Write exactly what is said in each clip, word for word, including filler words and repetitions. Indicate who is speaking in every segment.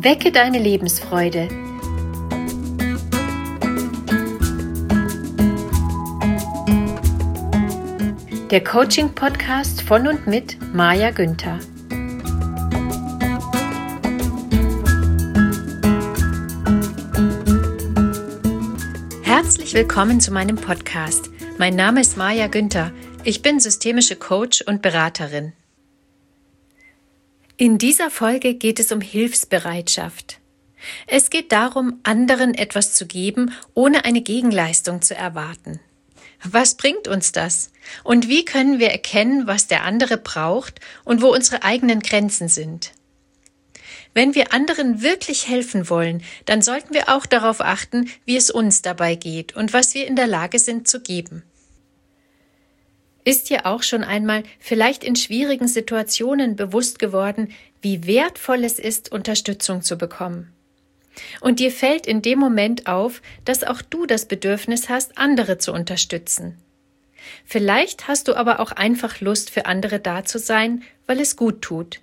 Speaker 1: Wecke deine Lebensfreude. Der Coaching-Podcast von und mit Maja Günther. Herzlich willkommen zu meinem Podcast. Mein Name ist Maja Günther. Ich bin systemische Coach und Beraterin. In dieser Folge geht es um Hilfsbereitschaft. Es geht darum, anderen etwas zu geben, ohne eine Gegenleistung zu erwarten. Was bringt uns das? Und wie können wir erkennen, was der andere braucht und wo unsere eigenen Grenzen sind? Wenn wir anderen wirklich helfen wollen, dann sollten wir auch darauf achten, wie es uns dabei geht und was wir in der Lage sind zu geben. Ist dir auch schon einmal vielleicht in schwierigen Situationen bewusst geworden, wie wertvoll es ist, Unterstützung zu bekommen? Und dir fällt in dem Moment auf, dass auch du das Bedürfnis hast, andere zu unterstützen. Vielleicht hast du aber auch einfach Lust, für andere da zu sein, weil es gut tut.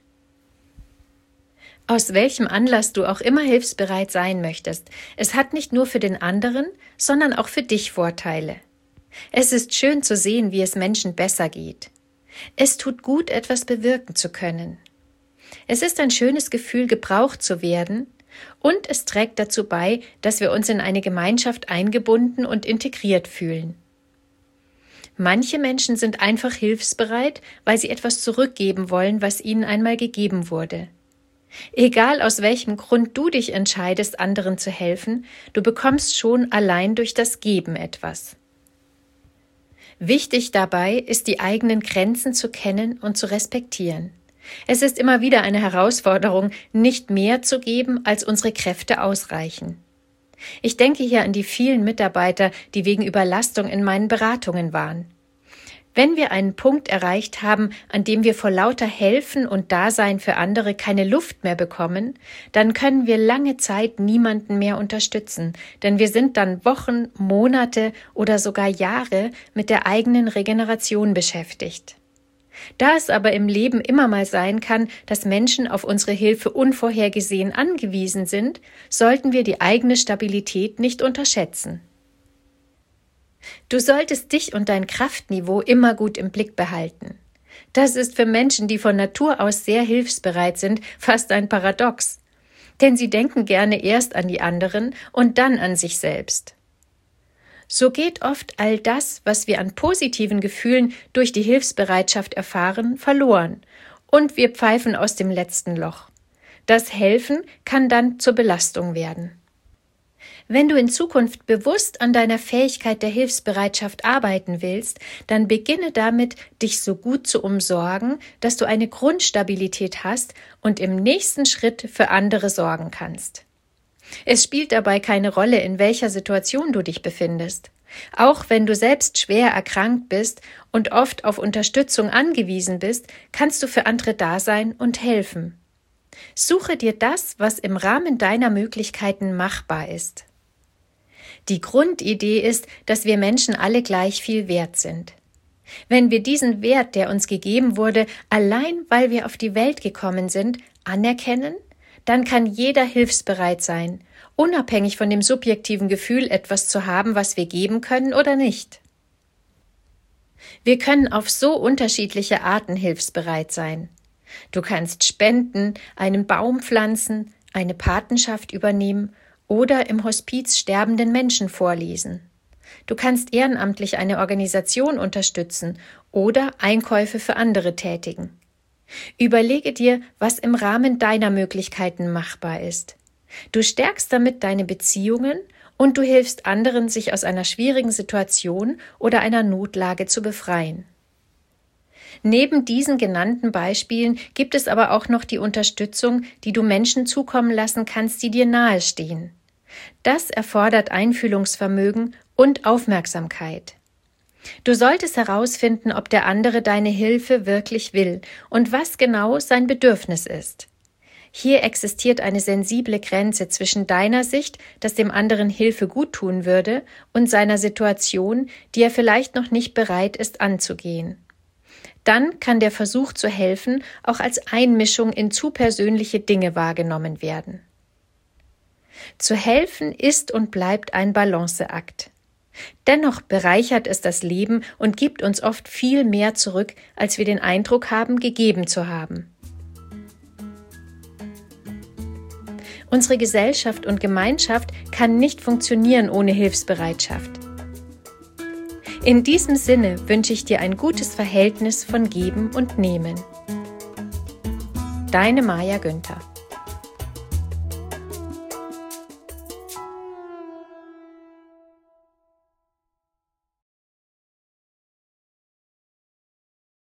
Speaker 1: Aus welchem Anlass du auch immer hilfsbereit sein möchtest, es hat nicht nur für den anderen, sondern auch für dich Vorteile. Es ist schön zu sehen, wie es Menschen besser geht. Es tut gut, etwas bewirken zu können. Es ist ein schönes Gefühl, gebraucht zu werden, und es trägt dazu bei, dass wir uns in eine Gemeinschaft eingebunden und integriert fühlen. Manche Menschen sind einfach hilfsbereit, weil sie etwas zurückgeben wollen, was ihnen einmal gegeben wurde. Egal aus welchem Grund du dich entscheidest, anderen zu helfen, du bekommst schon allein durch das Geben etwas. Wichtig dabei ist, die eigenen Grenzen zu kennen und zu respektieren. Es ist immer wieder eine Herausforderung, nicht mehr zu geben, als unsere Kräfte ausreichen. Ich denke hier an die vielen Mitarbeiter, die wegen Überlastung in meinen Beratungen waren. Wenn wir einen Punkt erreicht haben, an dem wir vor lauter Helfen und Dasein für andere keine Luft mehr bekommen, dann können wir lange Zeit niemanden mehr unterstützen, denn wir sind dann Wochen, Monate oder sogar Jahre mit der eigenen Regeneration beschäftigt. Da es aber im Leben immer mal sein kann, dass Menschen auf unsere Hilfe unvorhergesehen angewiesen sind, sollten wir die eigene Stabilität nicht unterschätzen. Du solltest dich und dein Kraftniveau immer gut im Blick behalten. Das ist für Menschen, die von Natur aus sehr hilfsbereit sind, fast ein Paradox. Denn sie denken gerne erst an die anderen und dann an sich selbst. So geht oft all das, was wir an positiven Gefühlen durch die Hilfsbereitschaft erfahren, verloren und wir pfeifen aus dem letzten Loch. Das Helfen kann dann zur Belastung werden. Wenn du in Zukunft bewusst an deiner Fähigkeit der Hilfsbereitschaft arbeiten willst, dann beginne damit, dich so gut zu umsorgen, dass du eine Grundstabilität hast und im nächsten Schritt für andere sorgen kannst. Es spielt dabei keine Rolle, in welcher Situation du dich befindest. Auch wenn du selbst schwer erkrankt bist und oft auf Unterstützung angewiesen bist, kannst du für andere da sein und helfen. Suche dir das, was im Rahmen deiner Möglichkeiten machbar ist. Die Grundidee ist, dass wir Menschen alle gleich viel wert sind. Wenn wir diesen Wert, der uns gegeben wurde, allein weil wir auf die Welt gekommen sind, anerkennen, dann kann jeder hilfsbereit sein, unabhängig von dem subjektiven Gefühl, etwas zu haben, was wir geben können oder nicht. Wir können auf so unterschiedliche Arten hilfsbereit sein. Du kannst spenden, einen Baum pflanzen, eine Patenschaft übernehmen oder im Hospiz sterbenden Menschen vorlesen. Du kannst ehrenamtlich eine Organisation unterstützen oder Einkäufe für andere tätigen. Überlege dir, was im Rahmen deiner Möglichkeiten machbar ist. Du stärkst damit deine Beziehungen und du hilfst anderen, sich aus einer schwierigen Situation oder einer Notlage zu befreien. Neben diesen genannten Beispielen gibt es aber auch noch die Unterstützung, die du Menschen zukommen lassen kannst, die dir nahestehen. Das erfordert Einfühlungsvermögen und Aufmerksamkeit. Du solltest herausfinden, ob der andere deine Hilfe wirklich will und was genau sein Bedürfnis ist. Hier existiert eine sensible Grenze zwischen deiner Sicht, dass dem anderen Hilfe guttun würde, und seiner Situation, die er vielleicht noch nicht bereit ist anzugehen. Dann kann der Versuch zu helfen auch als Einmischung in zu persönliche Dinge wahrgenommen werden. Zu helfen ist und bleibt ein Balanceakt. Dennoch bereichert es das Leben und gibt uns oft viel mehr zurück, als wir den Eindruck haben, gegeben zu haben. Unsere Gesellschaft und Gemeinschaft kann nicht funktionieren ohne Hilfsbereitschaft. In diesem Sinne wünsche ich dir ein gutes Verhältnis von Geben und Nehmen. Deine Maja Günther.